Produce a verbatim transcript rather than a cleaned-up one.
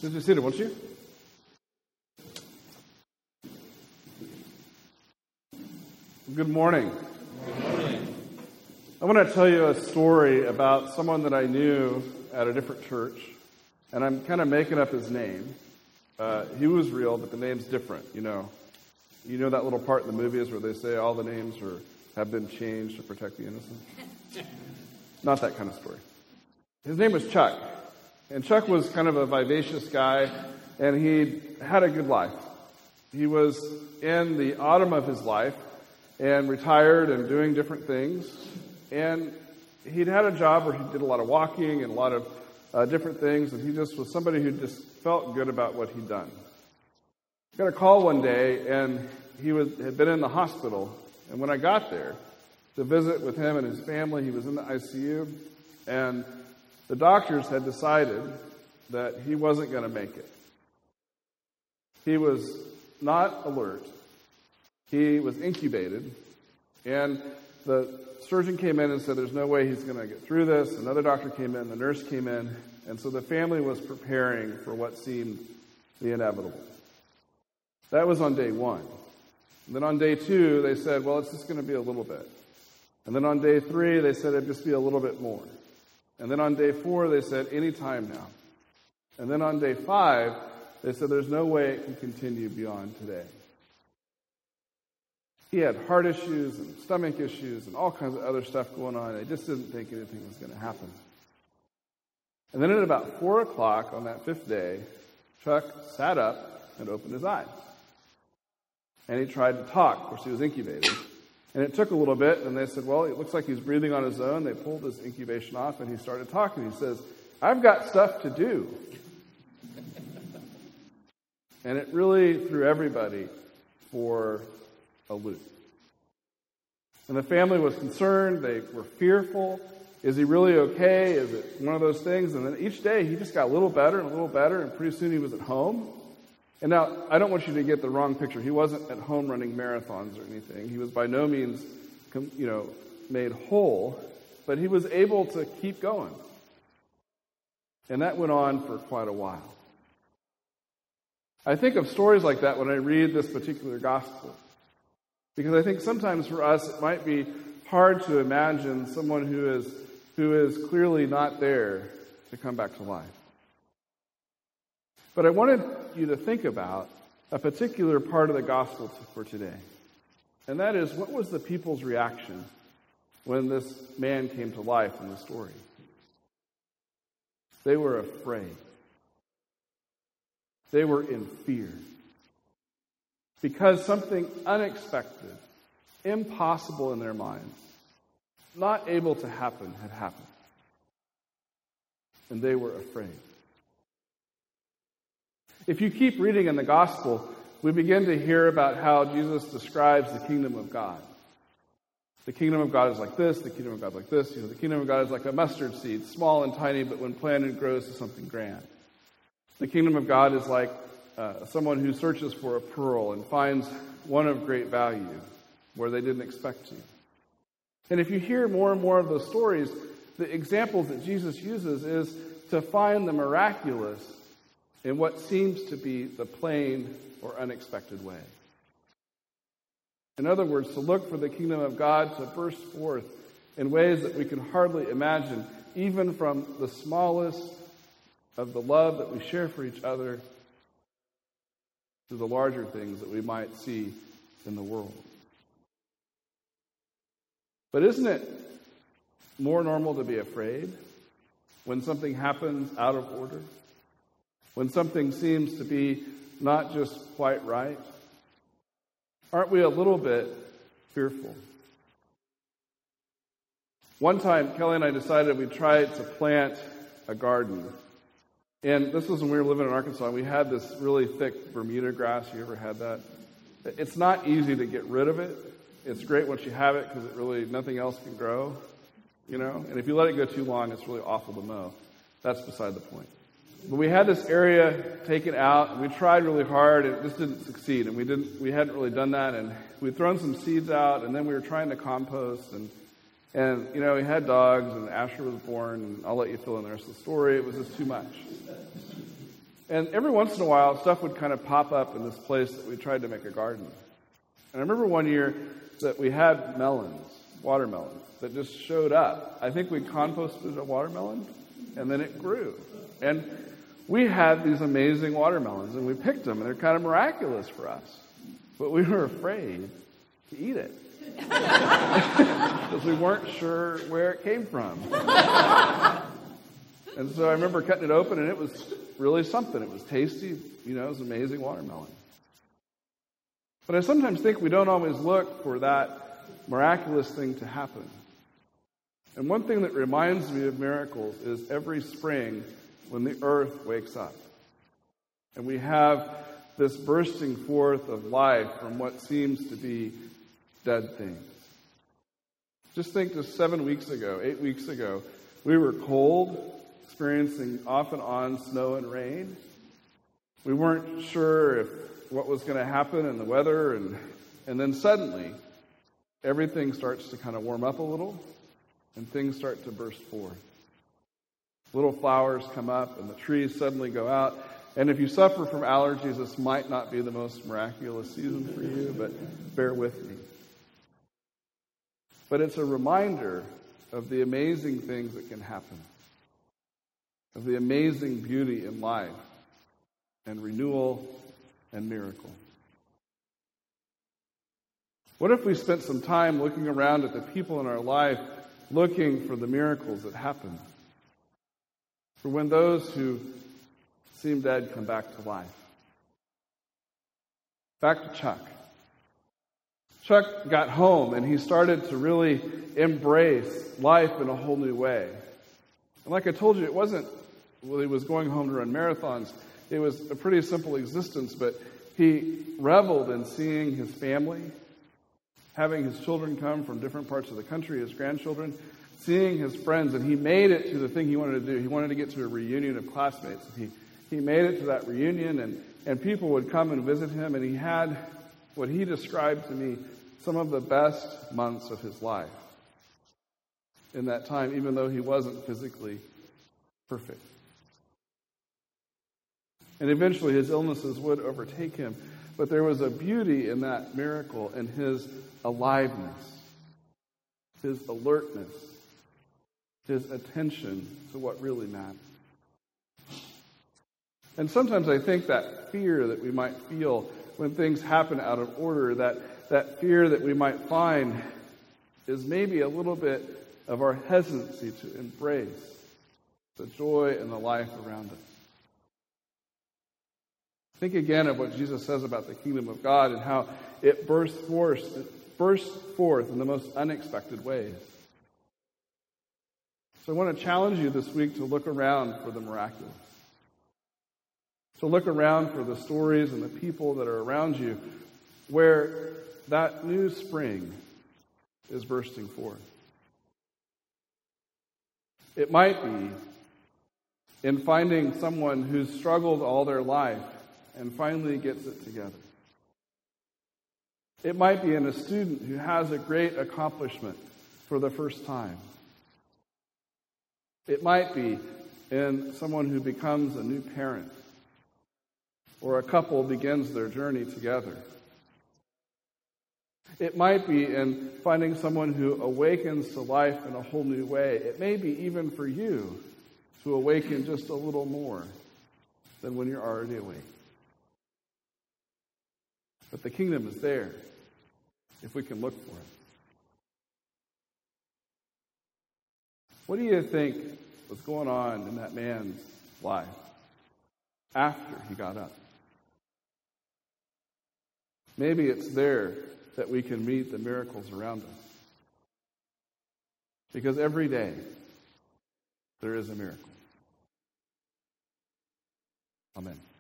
Please be seated, won't you? Good morning. Good morning. I want to tell you a story about someone that I knew at a different church, and I'm kind of making up his name. Uh, he was real, but the name's different, you know. You know that little part in the movies where they say all the names are, have been changed to protect the innocent? Not that kind of story. His name was Chuck, and Chuck was kind of a vivacious guy, and he had a good life. He was in the autumn of his life, and retired and doing different things. And he'd had a job where he did a lot of walking and a lot of uh, different things, and he just was somebody who just felt good about what he'd done. Got a call one day, and he was had been in the hospital. And when I got there to visit with him and his family, he was in the I C U, and the doctors had decided that he wasn't going to make it. He was not alert. He was incubated, and the surgeon came in and said there's no way he's going to get through this. Another doctor came in, the nurse came in, and so the family was preparing for what seemed the inevitable. That was on day one. And then on day two, they said, well, it's just going to be a little bit. And then on day three, they said it'd just be a little bit more. And then on day four, they said, any time now. And then on day five, they said there's no way it can continue beyond today. He had heart issues and stomach issues and all kinds of other stuff going on. They just didn't think anything was going to happen. And then at about four o'clock on that fifth day, Chuck sat up and opened his eyes. And he tried to talk. Of course, he was incubated. And it took a little bit, and they said, well, it looks like he's breathing on his own. They pulled his incubation off, and he started talking. He says, I've got stuff to do. And it really threw everybody for a loop. And the family was concerned. They were fearful. Is he really okay? Is it one of those things? And then each day he just got a little better and a little better, and pretty soon he was at home. And now, I don't want you to get the wrong picture. He wasn't at home running marathons or anything. He was by no means, you know, made whole, but he was able to keep going. And that went on for quite a while. I think of stories like that when I read this particular gospel. Because I think sometimes for us it might be hard to imagine someone who is who is clearly not there to come back to life. But I wanted you to think about a particular part of the gospel for today. And that is, what was the people's reaction when this man came to life in the story? They were afraid. They were in fear. Because something unexpected, impossible in their minds, not able to happen, had happened. And they were afraid. If you keep reading in the gospel, we begin to hear about how Jesus describes the kingdom of God. The kingdom of God is like this, the kingdom of God is like this. You know, the kingdom of God is like a mustard seed, small and tiny, but when planted, grows to something grand. The kingdom of God is like uh, someone who searches for a pearl and finds one of great value where they didn't expect to. And if you hear more and more of those stories, the examples that Jesus uses is to find the miraculous in what seems to be the plain or unexpected way. In other words, to look for the kingdom of God to burst forth in ways that we can hardly imagine, even from the smallest of the love that we share for each other to the larger things that we might see in the world. But isn't it more normal to be afraid when something happens out of order? When something seems to be not just quite right? Aren't we a little bit fearful? One time, Kelly and I decided we'd try to plant a garden. And this was when we were living in Arkansas. We had this really thick Bermuda grass. You ever had that? It's not easy to get rid of it. It's great once you have it because it really, nothing else can grow, you know? And if you let it go too long, it's really awful to mow. That's beside the point. But we had this area taken out, and we tried really hard, and it just didn't succeed. And we didn't, we hadn't really done that, and we'd thrown some seeds out, and then we were trying to compost, and and you know, we had dogs, and Asher was born, and I'll let you fill in the rest of the story. It was just too much. And every once in a while, stuff would kind of pop up in this place that we tried to make a garden. And I remember one year that we had melons, watermelons, that just showed up. I think we composted a watermelon, and then it grew. And we had these amazing watermelons, and we picked them, and they're kind of miraculous for us. But we were afraid to eat it because we weren't sure where it came from. And so I remember cutting it open, and it was really something. It was tasty. You know, it was amazing watermelon. But I sometimes think we don't always look for that miraculous thing to happen. And one thing that reminds me of miracles is every spring when the earth wakes up. And we have this bursting forth of life from what seems to be dead things. Just think just seven weeks ago, eight weeks ago, we were cold, experiencing off and on snow and rain. We weren't sure if what was going to happen in the weather, and and then suddenly everything starts to kind of warm up a little, and things start to burst forth. Little flowers come up, and the trees suddenly go out. And if you suffer from allergies, this might not be the most miraculous season for you, but bear with me. But it's a reminder of the amazing things that can happen, of the amazing beauty in life and renewal and miracle. What if we spent some time looking around at the people in our life, looking for the miracles that happen? For when those who seem dead come back to life. Back to Chuck. Chuck got home and he started to really embrace life in a whole new way. And like I told you, it wasn't, well, he was going home to run marathons. It was a pretty simple existence, but he reveled in seeing his family, having his children come from different parts of the country, his grandchildren, seeing his friends, and he made it to the thing he wanted to do. He wanted to get to a reunion of classmates. He he made it to that reunion, and, and people would come and visit him, and he had what he described to me some of the best months of his life in that time, even though he wasn't physically perfect. And eventually his illnesses would overtake him, but there was a beauty in that miracle, in his aliveness, his alertness, his attention to what really mattered. And sometimes I think that fear that we might feel when things happen out of order, that, that fear that we might find is maybe a little bit of our hesitancy to embrace the joy and the life around us. Think again of what Jesus says about the kingdom of God and how it bursts forth, it bursts forth in the most unexpected ways. So I want to challenge you this week to look around for the miraculous. To look around for the stories and the people that are around you where that new spring is bursting forth. It might be in finding someone who's struggled all their life and finally gets it together. It might be in a student who has a great accomplishment for the first time. It might be in someone who becomes a new parent, or a couple begins their journey together. It might be in finding someone who awakens to life in a whole new way. It may be even for you to awaken just a little more than when you're already awake. But the kingdom is there if we can look for it. What do you think was going on in that man's life after he got up? Maybe it's there that we can meet the miracles around us. Because every day there is a miracle. Amen.